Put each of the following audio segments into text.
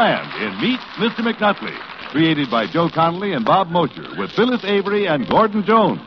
Land in Meet Mr. McNutley, created by Joe Connolly and Bob Mosher, with Phyllis Avery and Gordon Jones.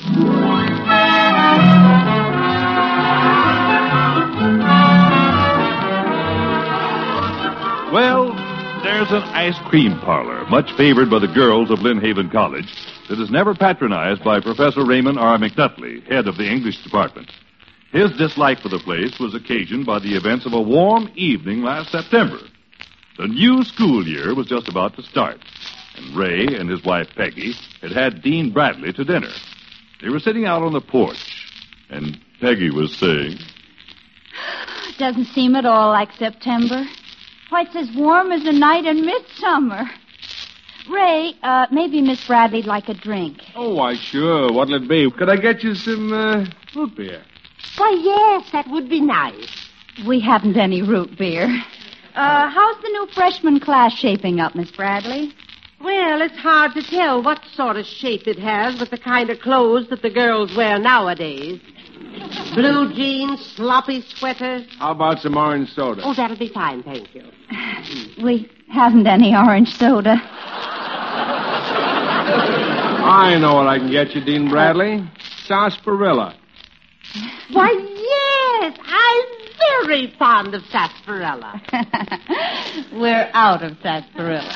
Well, there's an ice cream parlor, much favored by the girls of Lynn Haven College, that is never patronized by Professor Raymond R. McNutley, head of the English department. His dislike for the place was occasioned by the events of a warm evening last September. The new school year was just about to start, and Ray and his wife Peggy had Dean Bradley to dinner. They were sitting out on the porch, and Peggy was saying, "Doesn't seem at all like September. Why, it's as warm as a night in midsummer. Ray, maybe Miss Bradley'd like a drink." "Oh, why, sure. What'll it be? Could I get you some root beer?" "Why, yes, that would be nice." "We haven't any root beer. How's the new freshman class shaping up, Miss Bradley?" Well, it's hard to tell what sort of shape it has with the kind of clothes that the girls wear nowadays. Blue jeans, sloppy sweaters. How about some orange soda? Oh, that'll be fine, thank you. We haven't any orange soda. I know what I can get you, Dean Bradley. Sarsaparilla. Why, yes, I'm very fond of sarsaparilla. We're out of sarsaparilla.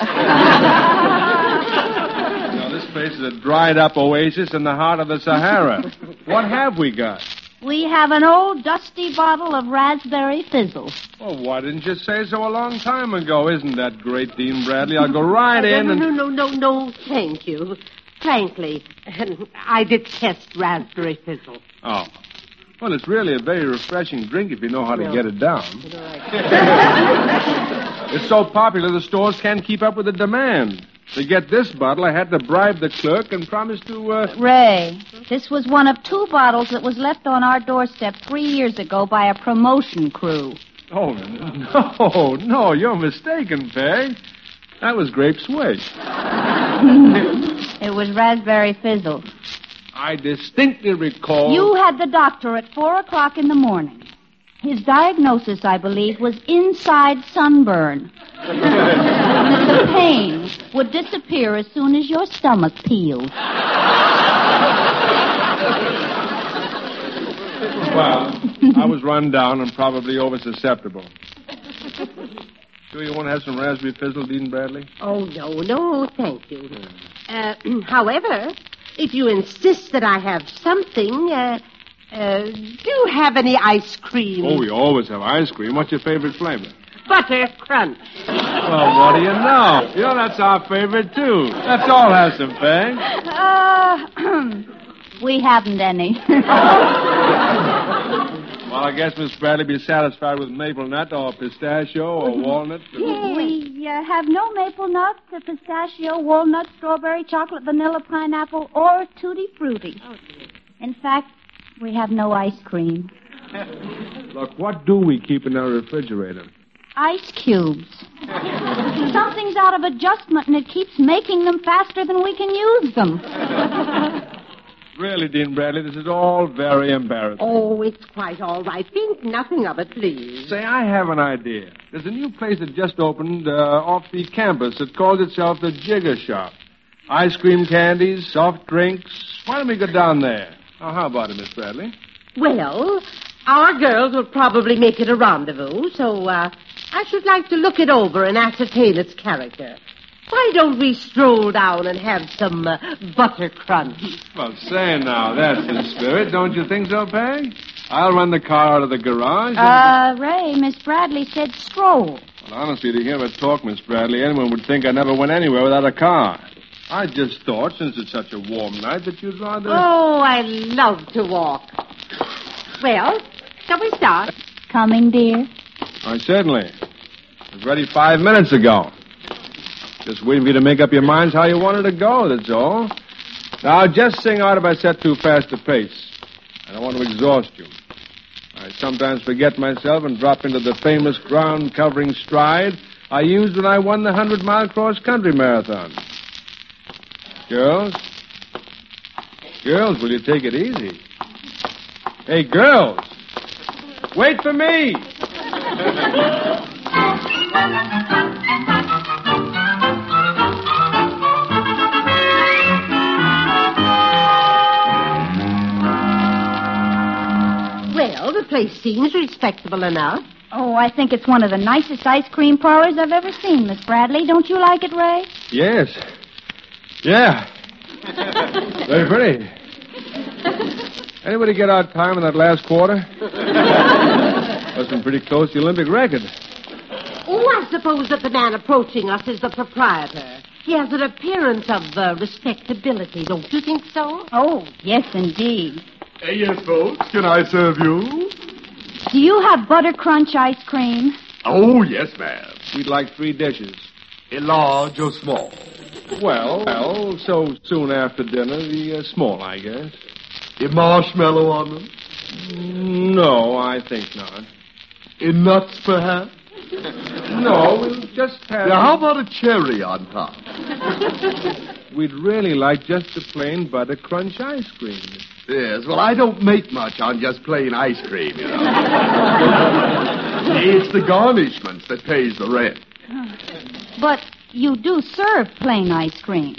Now, this place is a dried-up oasis in the heart of the Sahara. What have we got? We have an old dusty bottle of raspberry fizzle. Oh, why didn't you say so a long time ago? Isn't that great, Dean Bradley? I'll go right in and... No, thank you. Frankly, I detest raspberry fizzle. Oh. Well, it's really a very refreshing drink if you know how to get it down. It's so popular the stores can't keep up with the demand. To get this bottle, I had to bribe the clerk and promise to, Ray, this was one of 2 bottles that was left on our doorstep 3 years ago by a promotion crew. Oh, no, you're mistaken, Peg. That was grape swish. It was raspberry fizzle. I distinctly recall... You had the doctor at 4 o'clock in the morning. His diagnosis, I believe, was inside sunburn. The pain would disappear as soon as your stomach peeled. Well, I was run down and probably oversusceptible. Sure you want to have some raspberry fizzle, Dean Bradley? Oh, no, thank you. However, if you insist that I have something, do you have any ice cream? Oh, we always have ice cream. What's your favorite flavor? Butter crunch. Well, what do you know? You know, that's our favorite, too. Let's all have some, Peg. We haven't any. Well, I guess Miss Bradley be satisfied with maple nut or pistachio or walnut. We have no maple nut, pistachio, walnut, strawberry, chocolate, vanilla, pineapple, or tutti frutti. In fact, we have no ice cream. Look, what do we keep in our refrigerator? Ice cubes. Something's out of adjustment, and it keeps making them faster than we can use them. Really, Dean Bradley, this is all very embarrassing. Oh, it's quite all right. Think nothing of it, please. Say, I have an idea. There's a new place that just opened off the campus. It calls itself the Jigger Shop. Ice cream candies, soft drinks. Why don't we go down there? Oh, how about it, Miss Bradley? Well, our girls will probably make it a rendezvous, so I should like to look it over and ascertain its character. Why don't we stroll down and have some butter crunch? Well, say now, that's the spirit. Don't you think so, Peg? I'll run the car out of the garage. Ray, Miss Bradley said stroll. Well, honestly, to hear her talk, Miss Bradley, anyone would think I never went anywhere without a car. I just thought, since it's such a warm night, that you'd rather... Oh, I love to walk. Well, shall we start? Coming, dear? Why, certainly. I was ready 5 minutes ago. Just waiting for you to make up your minds how you wanted to go, that's all. Now, just sing out if I set too fast a pace. I don't want to exhaust you. I sometimes forget myself and drop into the famous ground-covering stride I used when I won the 100-mile cross-country marathon. Girls? Girls, will you take it easy? Hey, girls! Wait for me! Well, the place seems respectable enough. Oh, I think it's one of the nicest ice cream parlors I've ever seen, Miss Bradley. Don't you like it, Ray? Yes. Yeah. Very pretty. Anybody get out time in that last quarter? Must been pretty close to the Olympic record. Oh, I suppose that the man approaching us is the proprietor. He has an appearance of respectability, don't you think so? Oh, yes, indeed. Yes, folks. Can I serve you? Do you have butter crunch ice cream? Oh, yes, ma'am. We'd like 3 dishes. A large or small? Well, so soon after dinner, the small, I guess. A marshmallow on them? No, I think not. A nuts, perhaps? No, we'll just have... Now, how about a cherry on top? We'd really like just the plain butter crunch ice cream. Yes, well, I don't make much on just plain ice cream, you know. It's the garnishments that pays the rent. But you do serve plain ice cream.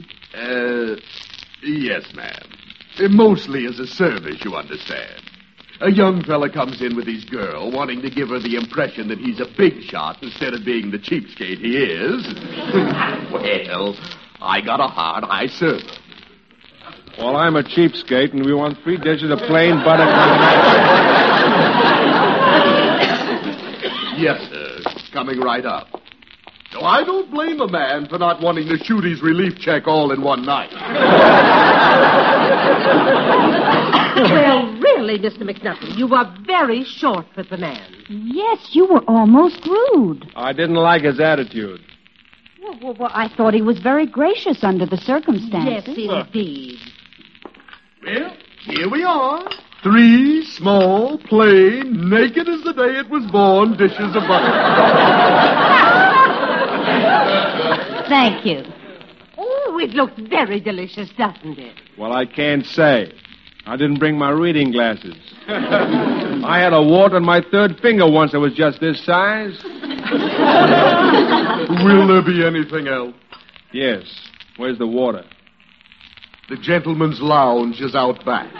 Yes, ma'am. Mostly as a service, you understand. A young fella comes in with his girl, wanting to give her the impression that he's a big shot instead of being the cheapskate he is. Well, I got a heart, I serve her. Well, I'm a cheapskate, and we want 3 dishes of plain butter crunch. Yes, sir. Coming right up. So I don't blame a man for not wanting to shoot his relief check all in one night. Well, really, Mr. McNuffin, you were very short with the man. Yes, you were almost rude. I didn't like his attitude. Well, I thought he was very gracious under the circumstances. Yes, indeed. Well, here we are. 3 small, plain, naked as the day it was born dishes of butter. Thank you. Oh, it looked very delicious, doesn't it? Well, I can't say. I didn't bring my reading glasses. I had a wart on my 3rd finger once that was just this size. Will there be anything else? Yes. Where's the water? The gentleman's lounge is out back.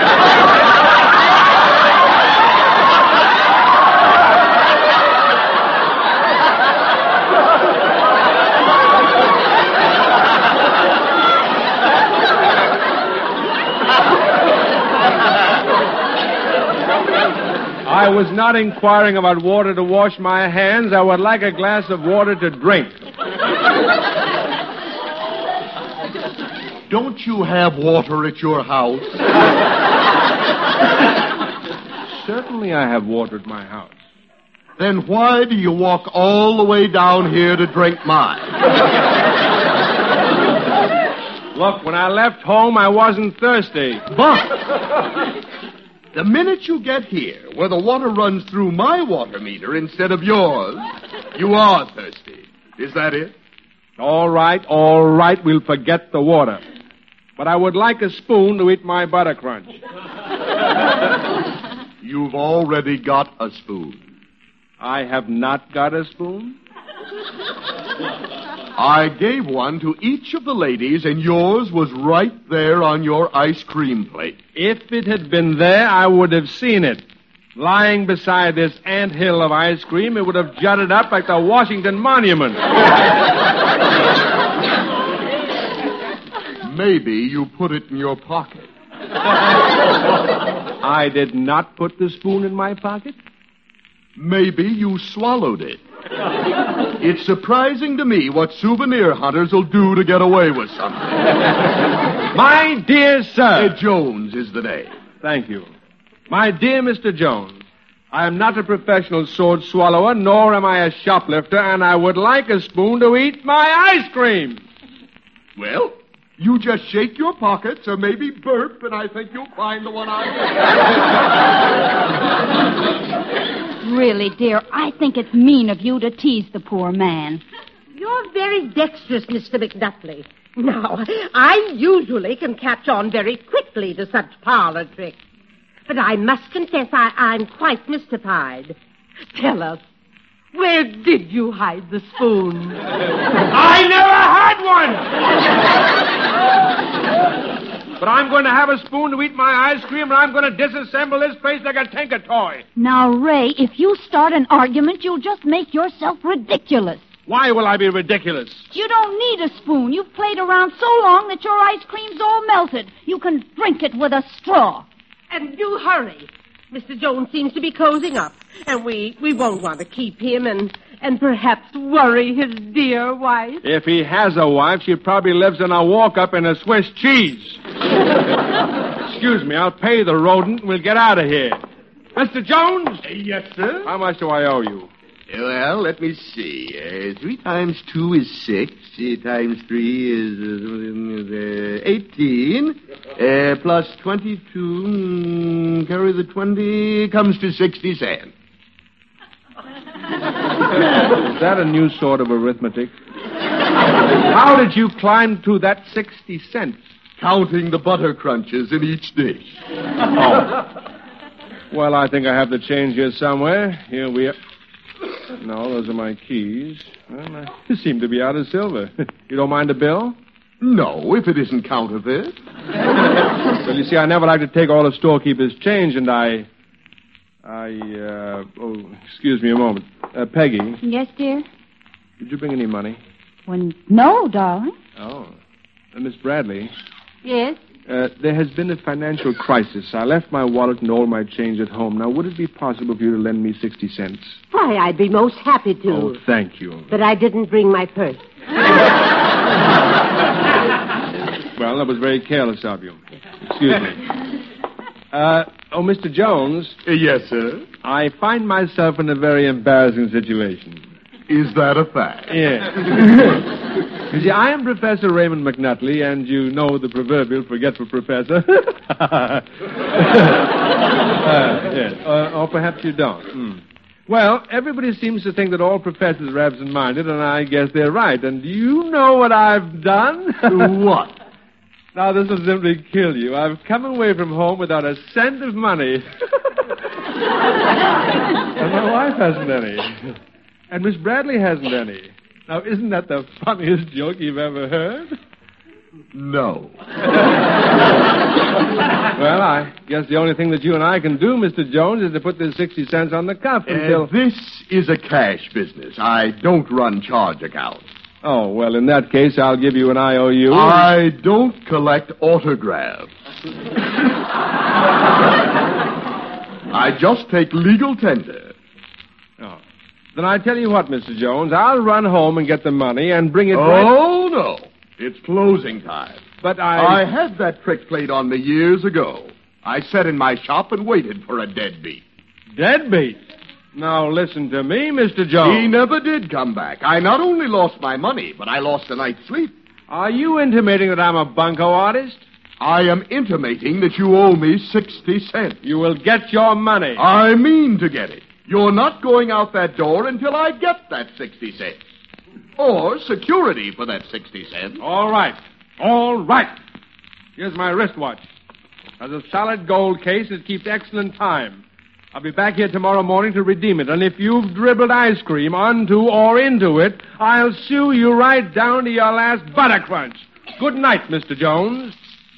I was not inquiring about water to wash my hands. I would like a glass of water to drink. Don't you have water at your house? Certainly I have water at my house. Then why do you walk all the way down here to drink mine? Look, when I left home, I wasn't thirsty. But the minute you get here, where the water runs through my water meter instead of yours, you are thirsty. Is that it? All right, we'll forget the water. But I would like a spoon to eat my butter crunch. You've already got a spoon. I have not got a spoon? I gave one to each of the ladies, and yours was right there on your ice cream plate. If it had been there, I would have seen it. Lying beside this anthill of ice cream, it would have jutted up like the Washington Monument. Maybe you put it in your pocket. I did not put the spoon in my pocket. Maybe you swallowed it. It's surprising to me what souvenir hunters will do to get away with something. My dear sir. Jones is the name. Thank you. My dear Mr. Jones, I am not a professional sword swallower, nor am I a shoplifter, and I would like a spoon to eat my ice cream. Well, you just shake your pockets or maybe burp, and I think you'll find the one I want. Really, dear, I think it's mean of you to tease the poor man. You're very dexterous, Mr. McNutley. Now, I usually can catch on very quickly to such parlor tricks. But I must confess I'm quite mystified. Tell us, where did you hide the spoon? I never had one! But I'm going to have a spoon to eat my ice cream, and I'm going to disassemble this place like a Tinker toy. Now, Ray, if you start an argument, you'll just make yourself ridiculous. Why will I be ridiculous? You don't need a spoon. You've played around so long that your ice cream's all melted. You can drink it with a straw. And do hurry. Mr. Jones seems to be closing up, and we won't want to keep him and perhaps worry his dear wife. If he has a wife, she probably lives in a walk-up in a Swiss cheese. Excuse me, I'll pay the rodent and we'll get out of here. Mr. Jones? Yes, sir? How much do I owe you? Well, let me see. 3 times 2 is 6. Times 3 is 18. Plus 22. Carry the 20. Comes to 60 cents. Is that a new sort of arithmetic? How did you climb to that 60 cents? Counting the butter crunches in each dish. Oh. Well, I think I have the change here somewhere. Here we are. No, those are my keys. Well, I seem to be out of silver. You don't mind a bill? No, if it isn't counterfeit. Well, you see, I never like to take all the storekeeper's change, and excuse me a moment. Peggy, Yes, dear? did you bring any money? Well, no, darling. Oh. Miss Bradley, Yes? there has been a financial crisis. I left my wallet and all my change at home. Now, would it be possible for you to lend me 60 cents? Why, I'd be most happy to. Oh, thank you. But I didn't bring my purse. Well, that was very careless of you. Excuse me. Mr. Jones. Yes, sir? I find myself in a very embarrassing situation. Is that a fact? Yes. You see, I am Professor Raymond McNutley, and you know the proverbial forgetful professor. Yes. Or perhaps you don't. Well, everybody seems to think that all professors are absent-minded, and I guess they're right. And do you know what I've done? What? Now, this will simply kill you. I've come away from home without a cent of money. And my wife hasn't any. And Miss Bradley hasn't any. Now, isn't that the funniest joke you've ever heard? No. Well, I guess the only thing that you and I can do, Mr. Jones, is to put this 60 cents on the cuff until... This is a cash business. I don't run charge accounts. Oh, well, in that case, I'll give you an IOU. I don't collect autographs. I just take legal tender. Oh. Then I tell you what, Mr. Jones, I'll run home and get the money and bring it Oh, no. It's closing time. But I had that trick played on me years ago. I sat in my shop and waited for a deadbeat. Deadbeat? Now, listen to me, Mr. Jones. He never did come back. I not only lost my money, but I lost a night's sleep. Are you intimating that I'm a bunco artist? I am intimating that you owe me 60 cents. You will get your money. I mean to get it. You're not going out that door until I get that 60 cents. Or security for that 60 cents. All right. All right. Here's my wristwatch. Has a solid gold case that keeps excellent time. I'll be back here tomorrow morning to redeem it. And if you've dribbled ice cream onto or into it, I'll sue you right down to your last butter crunch. Good night, Mr. Jones.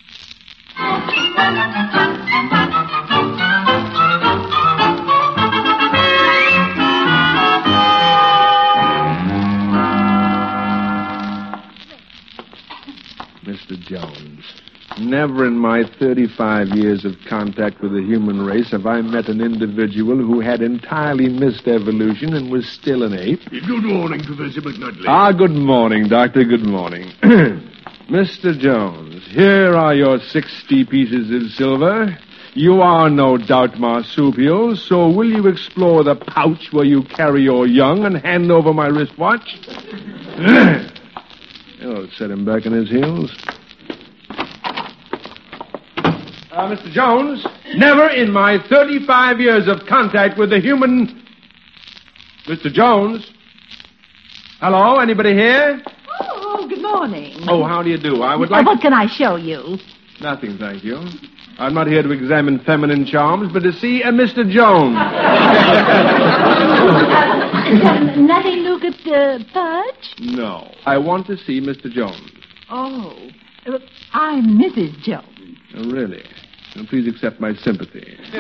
Mr. Jones, never in my 35 years of contact with the human race have I met an individual who had entirely missed evolution and was still an ape. Good morning, Professor McNutley. Good morning, Doctor. Good morning. Mr. Jones, here are your 60 pieces of silver. You are no doubt marsupial, so will you explore the pouch where you carry your young and hand over my wristwatch? It'll set him back on his heels. Mr. Jones, never in my 35 years of contact with the human... Mr. Jones? Hello, anybody here? Oh, good morning. Oh, how do you do? I would like... What can I show you? Nothing, thank you. I'm not here to examine feminine charms, but to see a Mr. Jones. Nutty Nougat Fudge? No. I want to see Mr. Jones. Oh, I'm Mrs. Jones. Oh, really? Well, please accept my sympathy. Will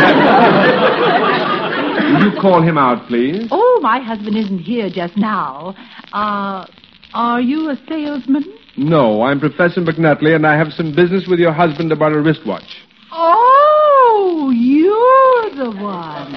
you call him out, please? Oh, my husband isn't here just now. Are you a salesman? No, I'm Professor McNutley, and I have some business with your husband about a wristwatch. Oh, you're the one.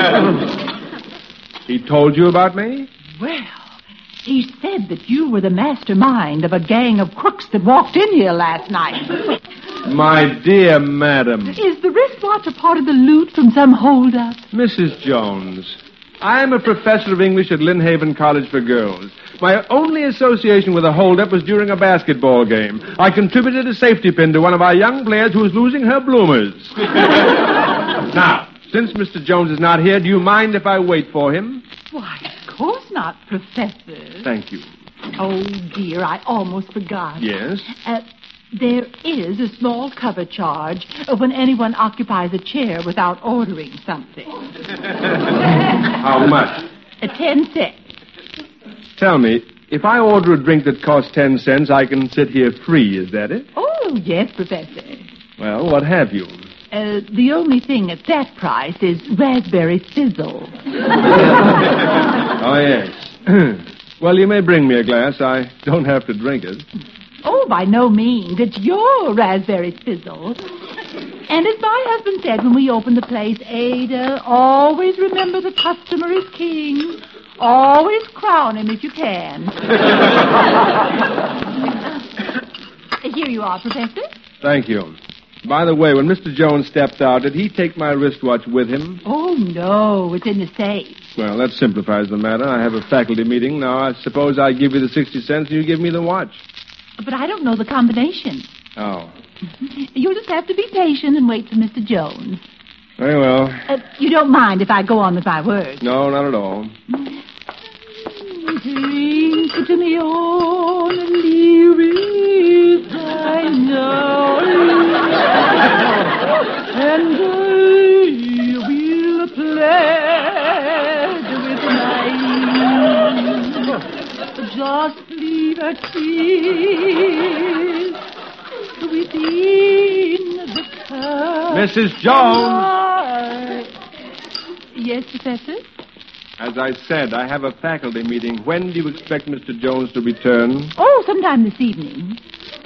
He told you about me? Well, he said that you were the mastermind of a gang of crooks that walked in here last night. My dear madam. Is the wristwatch a part of the loot from some holdup? Mrs. Jones, I am a professor of English at Lynnhaven College for Girls. My only association with a holdup was during a basketball game. I contributed a safety pin to one of our young players who was losing her bloomers. Now, since Mr. Jones is not here, do you mind if I wait for him? Why, of course not, Professor. Thank you. Oh, dear, I almost forgot. Yes? There is a small cover charge when anyone occupies a chair without ordering something. How much? 10 cents. Tell me, if I order a drink that costs 10 cents, I can sit here free, is that it? Oh, yes, Professor. Well, what have you? The only thing at that price is raspberry fizzle. Oh, yes. Well, you may bring me a glass. I don't have to drink it. Oh, by no means. It's your raspberry fizzle. And as my husband said when we opened the place, Ada, always remember the customer is king. Always crown him if you can. Here you are, Professor. Thank you. By the way, when Mr. Jones stepped out, did he take my wristwatch with him? Oh, no, it's in the safe. Well, that simplifies the matter. I have a faculty meeting. Now, I suppose I give you the 60 cents and you give me the watch. But I don't know the combination. Oh. You'll just have to be patient and wait for Mr. Jones. Very well. You don't mind if I go on with my work? No, not at all. Drink to me on the lyrics I know, and I will pledge with my just leave a kiss within the cup. Mrs. Jones! Yes, Professor? As I said, I have a faculty meeting. When do you expect Mr. Jones to return? Oh, sometime this evening.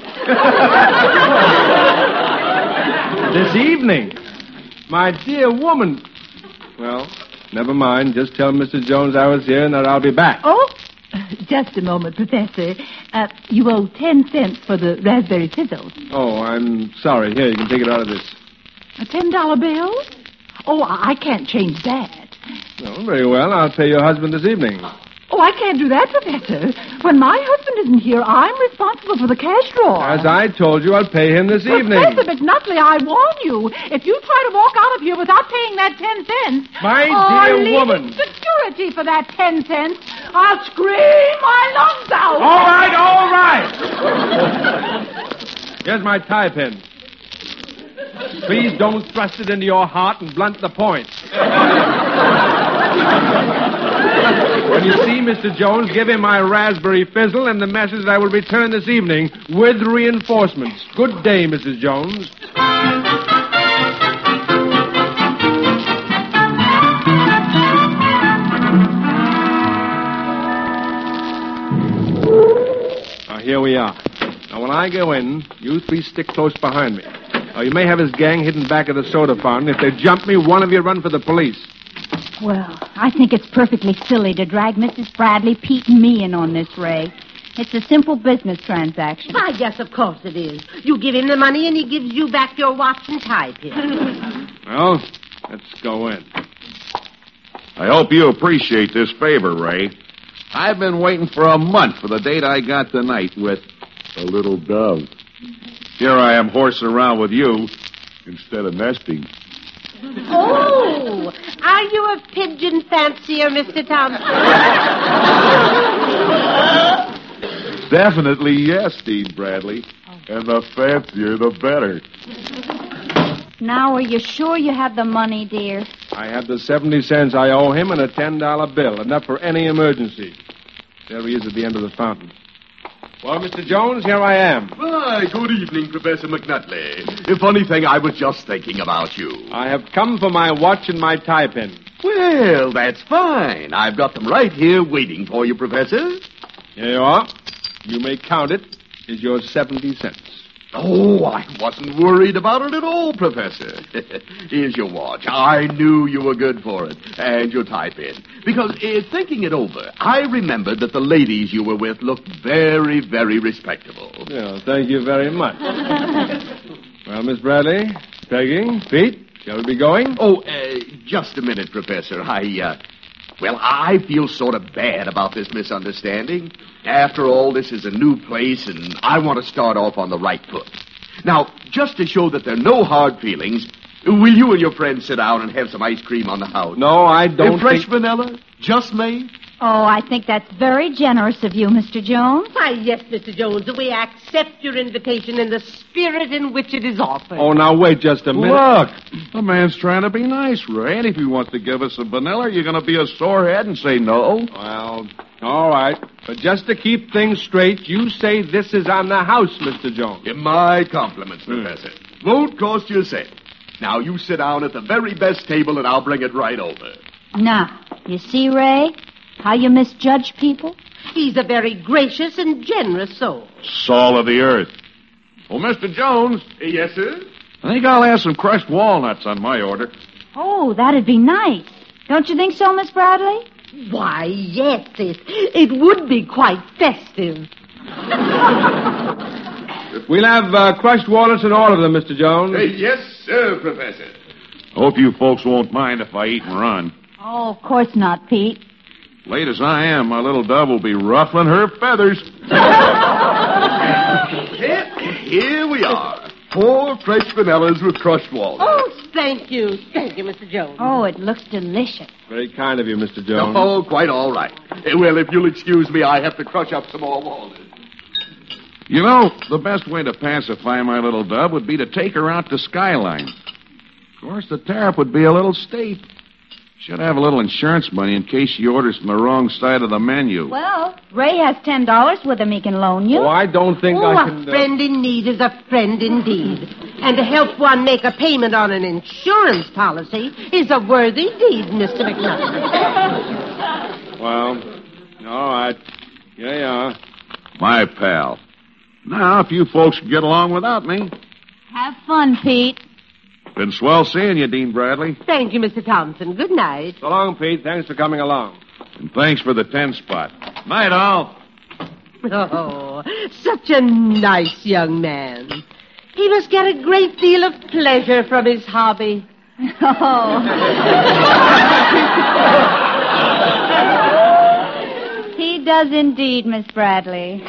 This evening? My dear woman. Well, never mind. Just tell Mr. Jones I was here and that I'll be back. Oh, just a moment, Professor. You owe 10 cents for the raspberry fizzle. Oh, I'm sorry. Here, you can take it out of this. A $10 bill? Oh, I can't change that. Oh, very well. I'll pay your husband this evening. Oh, I can't do that, Professor. When my husband isn't here, I'm responsible for the cash drawer. As I told you, I'll pay him this evening. Professor McNutley, I warn you. If you try to walk out of here without paying that 10 cents... My or dear woman. leaving security for that 10 cents, I'll scream my lungs out. All right. Here's my tie pin. Please don't thrust it into your heart and blunt the point. When you see Mr. Jones, give him my raspberry fizzle and the message that I will return this evening with reinforcements. Good day, Mrs. Jones. Now, here we are. Now, when I go in, you three stick close behind me. Now, you may have his gang hidden back of the soda fountain. If they jump me, one of you run for the police. Well, I think it's perfectly silly to drag Mrs. Bradley, Pete, and me in on this, Ray. It's a simple business transaction. Why, yes, of course it is. You give him the money and he gives you back your watch and tie pin. Well, let's go in. I hope you appreciate this favor, Ray. I've been waiting for a month for the date I got tonight with a little dove. Here I am horsing around with you instead of nesting. Oh, are you a pigeon fancier, Mr. Thompson? Definitely yes, Dean Bradley. And the fancier, the better. Now, are you sure you have the money, dear? I have the 70 cents I owe him and a $10 bill, enough for any emergency. There he is at the end of the fountain. Well, Mr. Jones, here I am. Why, good evening, Professor McNutley. A funny thing, I was just thinking about you. I have come for my watch and my tie pin. Well, that's fine. I've got them right here waiting for you, Professor. Here you are. You may count it. Is your 70 cents. Oh, I wasn't worried about it at all, Professor. Here's your watch. I knew you were good for it. And your tie pin. Because, thinking it over, I remembered that the ladies you were with looked very, very respectable. Yeah, thank you very much. Well, Miss Bradley, Peggy, Pete, shall we be going? Oh, just a minute, Professor. I feel sort of bad about this misunderstanding. After all, this is a new place, and I want to start off on the right foot. Now, just to show that there are no hard feelings, will you and your friends sit down and have some ice cream on the house? No, I don't Fresh vanilla? Just made? Oh, I think that's very generous of you, Mr. Jones. Why, yes, Mr. Jones, we accept your invitation in the spirit in which it is offered. Oh, now wait just a minute. Look, the man's trying to be nice, Ray. And if he wants to give us some vanilla, you're going to be a sorehead and say no? Well, all right. But just to keep things straight, you say this is on the house, Mr. Jones. My compliments, Professor. Won't cost you a cent. Now, you sit down at the very best table, and I'll bring it right over. Now, you see, Ray, how you misjudge people? He's a very gracious and generous soul. Salt of the earth. Well, Mr. Jones. Yes, sir? I think I'll have some crushed walnuts on my order. Oh, that'd be nice. Don't you think so, Miss Bradley? Why, yes, it would be quite festive. We'll have crushed walnuts and all of them, Mr. Jones. Yes, sir, Professor. Hope you folks won't mind if I eat and run. Oh, of course not, Pete. Late as I am, my little dove will be ruffling her feathers. Here we are. 4 fresh vanillas with crushed walnuts. Oh, thank you. Thank you, Mr. Jones. Oh, it looks delicious. Very kind of you, Mr. Jones. Oh, quite all right. Well, if you'll excuse me, I have to crush up some more walnuts. You know, the best way to pacify my little dove would be to take her out to Skyline. Of course, the tariff would be a little steep. Should have a little insurance money in case she orders from the wrong side of the menu. Well, Ray has $10 with him he can loan you. Oh, I don't think I can... A friend in need is a friend indeed. And to help one make a payment on an insurance policy is a worthy deed, Mr. McNutt. Well, all right. Here you are. My pal. Now, if you folks can get along without me. Have fun, Pete. Been swell seeing you, Dean Bradley. Thank you, Mr. Thompson. Good night. So long, Pete. Thanks for coming along. And thanks for the 10 spot. Night, all. Oh, such a nice young man. He must get a great deal of pleasure from his hobby. Oh. He does indeed, Miss Bradley.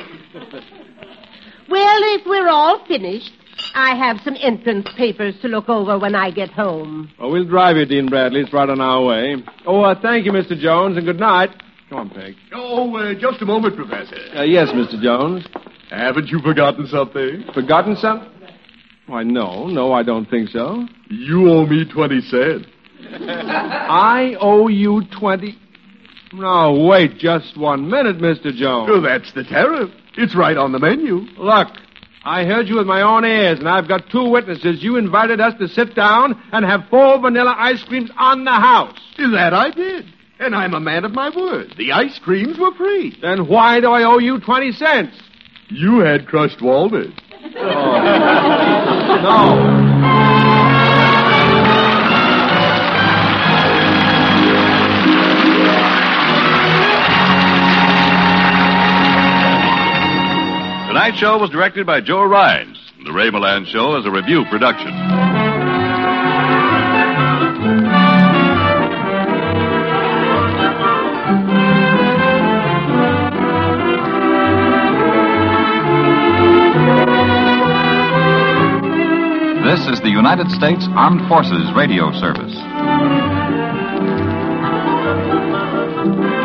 Well, if we're all finished, I have some entrance papers to look over when I get home. Well, we'll drive you, Dean Bradley. It's right on our way. Oh, thank you, Mr. Jones, and good night. Come on, Peg. Oh, just a moment, Professor. Yes, Mr. Jones. Haven't you forgotten something? Forgotten something? Why, no, I don't think so. You owe me 20 cents. I owe you 20... No, wait just 1 minute, Mr. Jones. Oh, that's the tariff. It's right on the menu. Look, I heard you with my own ears, and I've got 2 witnesses. You invited us to sit down and have 4 vanilla ice creams on the house. That I did. And I'm a man of my word. The ice creams were free. Then why do I owe you 20 cents? You had crushed walnuts. No. Tonight's show was directed by Joe Rhines. The Raymoland Show is a review production. This is the United States Armed Forces Radio Service.